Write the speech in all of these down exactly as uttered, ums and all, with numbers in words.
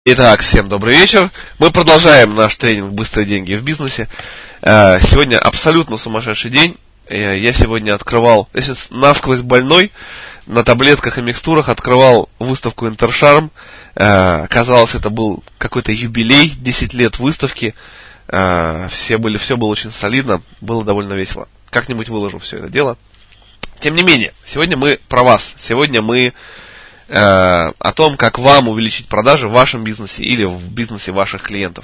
Итак, всем добрый вечер. Мы продолжаем наш тренинг «Быстрые деньги в бизнесе». Сегодня абсолютно сумасшедший день. Я сегодня открывал, я сейчас насквозь больной, на таблетках и микстурах открывал выставку Интершарм. Казалось, это был какой-то юбилей, десять лет выставки. Все были, все было очень солидно, было довольно весело. Как-нибудь выложу все это дело. Тем не менее, сегодня мы про вас. Сегодня мы о том, как вам увеличить продажи в вашем бизнесе или в бизнесе ваших клиентов.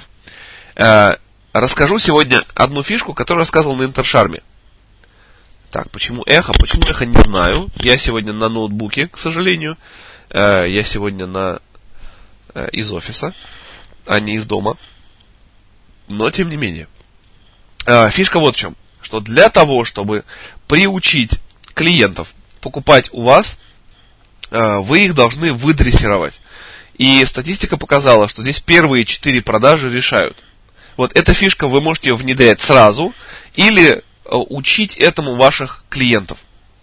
Расскажу сегодня одну фишку, которую рассказывал на Интершарме. Так, почему эхо? Почему эхо, не знаю. Я сегодня на ноутбуке, к сожалению. Я сегодня на, из офиса, а не из дома. Но, тем не менее. Фишка вот в чем. Что для того, чтобы приучить клиентов покупать у вас, вы их должны выдрессировать. И статистика показала, что здесь первые четыре продажи решают. Вот эта фишка вы можете внедрять сразу или учить этому ваших клиентов.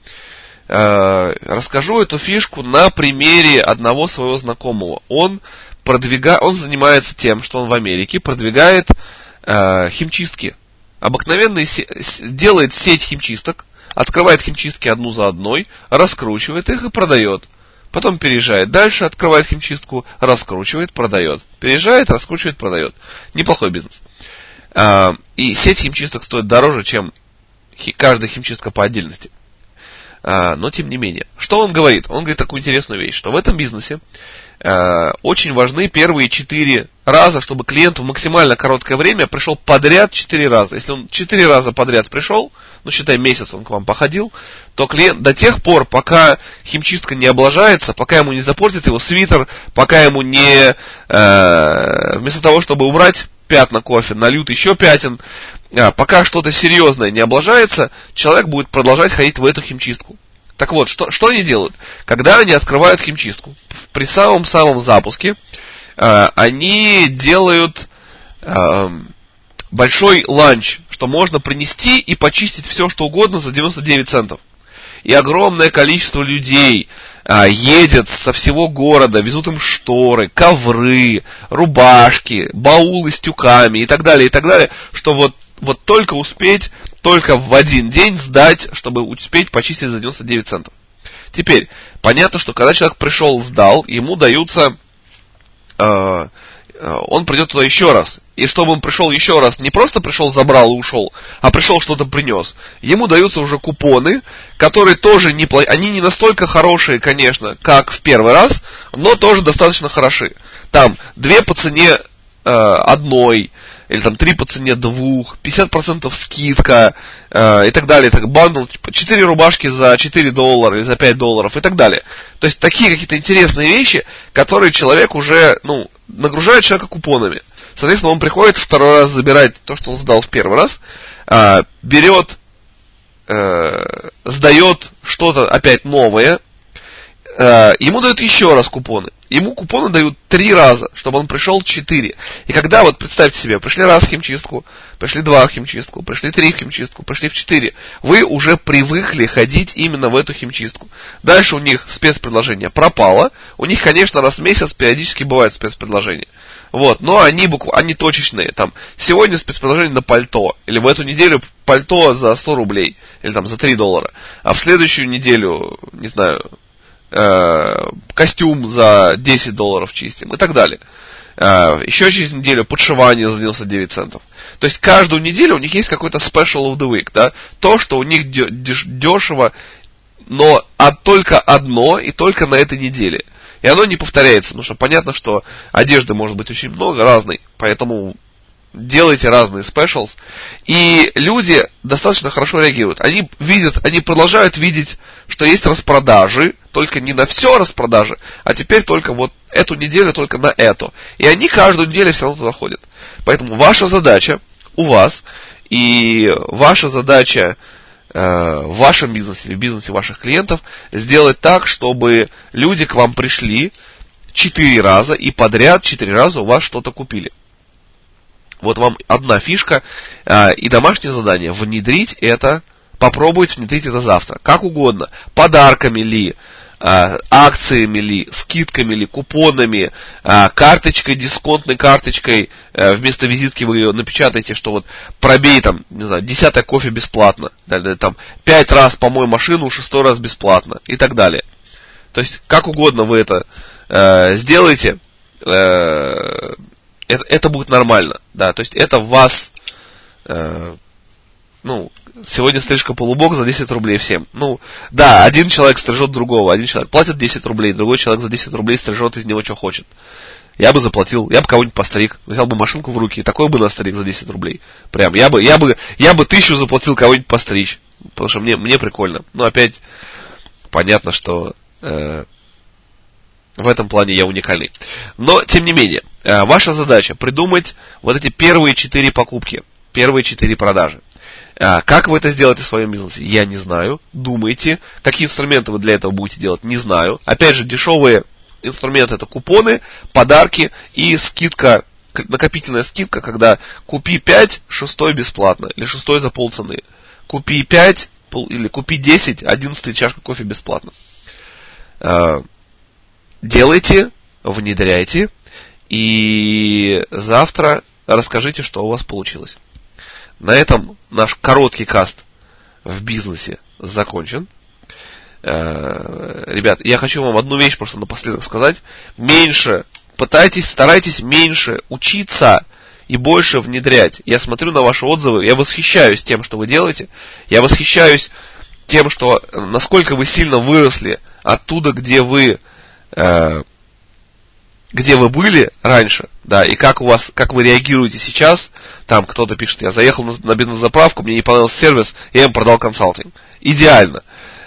Расскажу эту фишку на примере одного своего знакомого. Он, продвига... он занимается тем, что он в Америке продвигает э, химчистки. Обыкновенный се... делает сеть химчисток, открывает химчистки одну за одной, раскручивает их и продает. Потом переезжает дальше, открывает химчистку, раскручивает, продает. Переезжает, раскручивает, продает. Неплохой бизнес. И сеть химчисток стоит дороже, чем каждая химчистка по отдельности. Но тем не менее. Что он говорит? Он говорит такую интересную вещь, что в этом бизнесе очень важны первые четыре раза, чтобы клиент в максимально короткое время пришел подряд четыре раза. Если он четыре раза подряд пришел, ну считай месяц он к вам походил, то клиент до тех пор, пока химчистка не облажается, пока ему не запортит его свитер, пока ему не э, вместо того, чтобы убрать пятна кофе, нальют еще пятен, а, пока что-то серьезное не облажается, человек будет продолжать ходить в эту химчистку. Так вот, что, что они делают? Когда они открывают химчистку, при самом-самом запуске, э, они делают э, большой ланч, что можно принести и почистить все, что угодно за девяносто девять центов. И огромное количество людей а, едет со всего города, везут им шторы, ковры, рубашки, баулы с тюками и так далее, и так далее, что вот, вот только успеть, только в один день сдать, чтобы успеть почистить за девяносто девять центов. Теперь, понятно, что когда человек пришел, сдал, ему даются... Э, он придет туда еще раз. И чтобы он пришел еще раз, не просто пришел, забрал и ушел, а пришел, что-то принес. Ему даются уже купоны, которые тоже неплохие. Они не настолько хорошие, конечно, как в первый раз, но тоже достаточно хороши. Там две по цене э, одной, или там три по цене двух, пятьдесят процентов скидка э, и так далее. Так, бандл, четыре рубашки за четыре доллара или за пять долларов и так далее. То есть такие какие-то интересные вещи, которые человек уже, ну, нагружает человека купонами. Соответственно, он приходит второй раз забирать то, что он сдал в первый раз, э, берет, э, сдает что-то опять новое, э, ему дают еще раз купоны. Ему купоны дают три раза, чтобы он пришел четыре. И когда, вот представьте себе, пришли раз в химчистку, пришли два в химчистку, пришли три в химчистку, пришли в четыре, вы уже привыкли ходить именно в эту химчистку. Дальше у них спецпредложение пропало. У них, конечно, раз в месяц периодически бывают спецпредложения. Вот, но они, букв... они точечные. Там, сегодня спецпредложение на пальто. Или в эту неделю пальто за сто рублей. Или там за три доллара. А в следующую неделю, не знаю... костюм за десять долларов чистим и так далее. Еще через неделю подшивание за девяносто девять центов. То есть каждую неделю у них есть какой-то special of the week, да? То, что у них дешево, но а только одно и только на этой неделе. И оно не повторяется, потому что понятно, что одежды может быть очень много разной, поэтому делайте разные specials. И люди достаточно хорошо реагируют. Они видят, они продолжают видеть, что есть распродажи, только не на все распродажи, а теперь только вот эту неделю, только на эту. И они каждую неделю все равно туда ходят. Поэтому ваша задача у вас, и ваша задача э, в вашем бизнесе, или в бизнесе ваших клиентов, сделать так, чтобы люди к вам пришли четыре раза, и подряд четыре раза у вас что-то купили. Вот вам одна фишка э, и домашнее задание. Внедрить это, попробовать внедрить это завтра. Как угодно. Подарками ли, акциями ли, скидками ли, купонами, карточкой, дисконтной карточкой, вместо визитки вы ее напечатаете, что вот пробей там, не знаю, десятое кофе бесплатно, там, пять раз помой машину, шестой раз бесплатно и так далее. То есть, как угодно вы это э, сделаете, э, это, это будет нормально, да, то есть это вас, э, ну, сегодня стрижка полубок за десять рублей всем. Ну, да, один человек стрижет другого, один человек платит десять рублей, другой человек за десять рублей стрижет из него, что хочет. Я бы заплатил, я бы кого-нибудь постриг, взял бы машинку в руки и такой бы настриг за десять рублей. Прям, я бы, я бы, я бы тысячу заплатил кого-нибудь постричь, потому что мне, мне прикольно. Но опять, понятно, что э, в этом плане я уникальный. Но, тем не менее, э, ваша задача придумать вот эти первые четыре покупки, первые четыре продажи. Как вы это сделаете в своем бизнесе, я не знаю. Думайте. Какие инструменты вы для этого будете делать, не знаю. Опять же, дешевые инструменты — это купоны, подарки и скидка, накопительная скидка, когда купи пять, шестой бесплатно, или шестой за полцены. Купи пять, или купи десять, одиннадцатая чашка кофе бесплатно. Делайте, внедряйте, и завтра расскажите, что у вас получилось. На этом наш короткий каст в бизнесе закончен. Ребят, я хочу вам одну вещь просто напоследок сказать. Меньше, пытайтесь, старайтесь меньше учиться и больше внедрять. Я смотрю на ваши отзывы, я восхищаюсь тем, что вы делаете. Я восхищаюсь тем, что насколько вы сильно выросли оттуда, где вы... где вы были раньше, да, и как у вас, как вы реагируете сейчас. Там кто-то пишет: я заехал на, на бизнес-заправку, мне не понравился сервис, я им продал консалтинг. Идеально.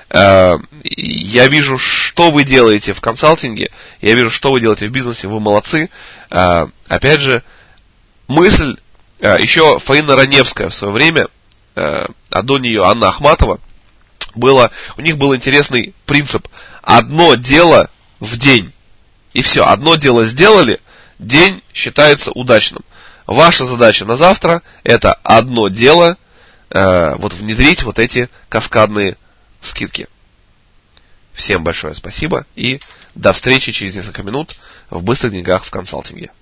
Я вижу, что вы делаете в консалтинге, я вижу, что вы делаете в бизнесе, вы молодцы. Опять же, мысль, еще Фаина Раневская в свое время, а до нее Анна Ахматова, было, у них был интересный принцип: одно дело в день. И все, одно дело сделали, день считается удачным. Ваша задача на завтра — это одно дело, э, вот внедрить вот эти каскадные скидки. Всем большое спасибо и до встречи через несколько минут в быстрых деньгах в консалтинге.